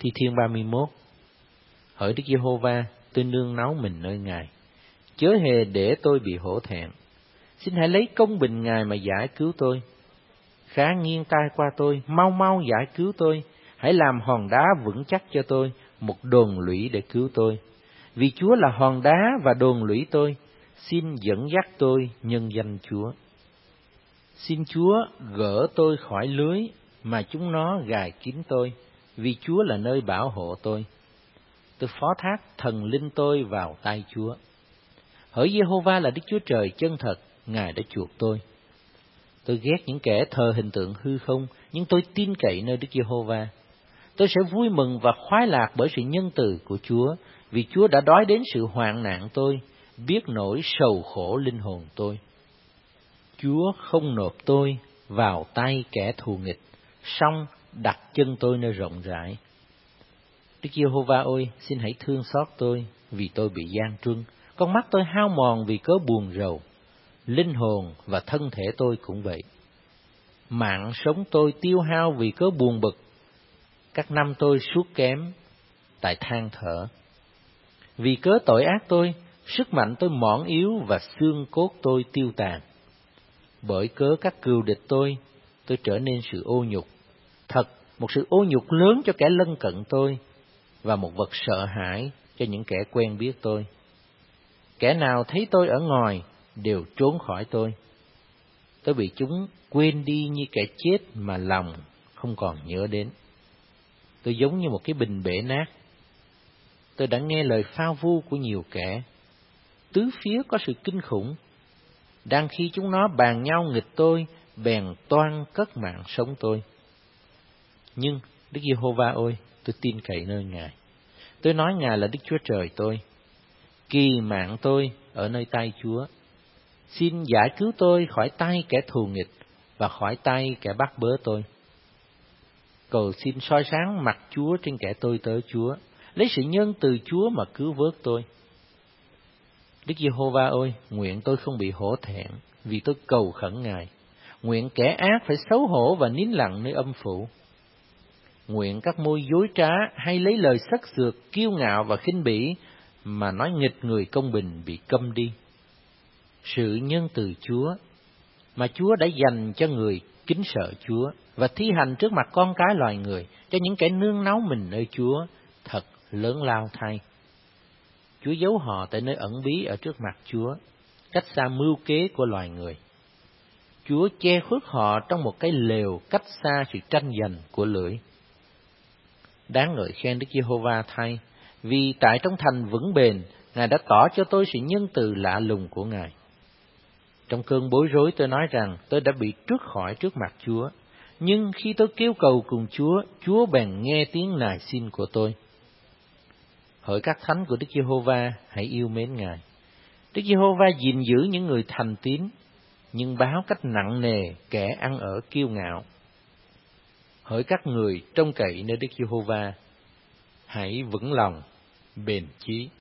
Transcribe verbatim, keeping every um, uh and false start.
Thi Thiên ba mươi mốt. Hỡi Đức Giê-hô-va, tôi nương náu mình nơi Ngài, chớ hề để tôi bị hổ thẹn. Xin hãy lấy công bình Ngài mà giải cứu tôi. Khá nghiêng tai qua tôi, mau mau giải cứu tôi. Hãy làm hòn đá vững chắc cho tôi, một đồn lũy để cứu tôi. Vì Chúa là hòn đá và đồn lũy tôi, xin dẫn dắt tôi nhân danh Chúa. Xin Chúa gỡ tôi khỏi lưới mà chúng nó gài kín tôi, vì Chúa là nơi bảo hộ tôi. Tôi phó thác thần linh tôi vào tay Chúa. Hỡi Giê-hô-va là Đức Chúa Trời chân thật, Ngài đã chuộc tôi. Tôi ghét những kẻ thờ hình tượng hư không, nhưng tôi tin cậy nơi Đức Giê-hô-va. Tôi sẽ vui mừng và khoái lạc bởi sự nhân từ của Chúa, vì Chúa đã đói đến sự hoạn nạn tôi, biết nỗi sầu khổ linh hồn tôi. Chúa không nộp tôi vào tay kẻ thù nghịch, song đặt chân tôi nơi rộng rãi. Đức Giê-hô-va ơi, xin hãy thương xót tôi, vì tôi bị gian truân. Con mắt tôi hao mòn vì cớ buồn rầu, linh hồn và thân thể tôi cũng vậy. Mạng sống tôi tiêu hao vì cớ buồn bực, các năm tôi sút kém tại than thở. Vì cớ tội ác tôi, sức mạnh tôi mỏng yếu và xương cốt tôi tiêu tàn. Bởi cớ các cừu địch tôi, tôi trở nên sự ô nhục. Thật, một sự ô nhục lớn cho kẻ lân cận tôi, và một vật sợ hãi cho những kẻ quen biết tôi. Kẻ nào thấy tôi ở ngoài đều trốn khỏi tôi. Tôi bị chúng quên đi như kẻ chết mà lòng không còn nhớ đến. Tôi giống như một cái bình bể nát. Tôi đã nghe lời phao vu của nhiều kẻ. Tứ phía có sự kinh khủng. Đang khi chúng nó bàn nhau nghịch tôi, bèn toan cất mạng sống tôi. Nhưng Đức Giê-hô-va ơi, tôi tin cậy nơi Ngài. Tôi nói Ngài là Đức Chúa Trời tôi. Kỳ mạng tôi ở nơi tay Chúa. Xin giải cứu tôi khỏi tay kẻ thù nghịch và khỏi tay kẻ bắt bớ tôi. Cầu xin soi sáng mặt Chúa trên kẻ tôi tớ Chúa, lấy sự nhân từ Chúa mà cứu vớt tôi. Đức Giê-hô-va ơi, nguyện tôi không bị hổ thẹn, vì tôi cầu khẩn Ngài. Nguyện kẻ ác phải xấu hổ và nín lặng nơi âm phủ. Nguyện các môi dối trá hay lấy lời sắc sược, kiêu ngạo và khinh bỉ mà nói nghịch người công bình bị câm đi. Sự nhân từ Chúa mà Chúa đã dành cho người kính sợ Chúa và thi hành trước mặt con cái loài người, cho những kẻ nương náu mình nơi Chúa, thật lớn lao thay. Chúa giấu họ tại nơi ẩn bí ở trước mặt Chúa, cách xa mưu kế của loài người. Chúa che khuất họ trong một cái lều cách xa sự tranh giành của lưỡi. Đáng ngợi khen Đức Giê-hô-va thay, vì tại trong thành vững bền, Ngài đã tỏ cho tôi sự nhân từ lạ lùng của Ngài. Trong cơn bối rối tôi nói rằng tôi đã bị trút khỏi trước mặt Chúa, nhưng khi tôi kêu cầu cùng Chúa, Chúa bèn nghe tiếng nài xin của tôi. Hỡi các thánh của Đức Giê-hô-va, hãy yêu mến Ngài. Đức Giê-hô-va gìn giữ những người thành tín, nhưng báo cách nặng nề kẻ ăn ở kiêu ngạo. Hỡi các người trông cậy nơi Đức Giê-hô-va, hãy vững lòng, bền chí.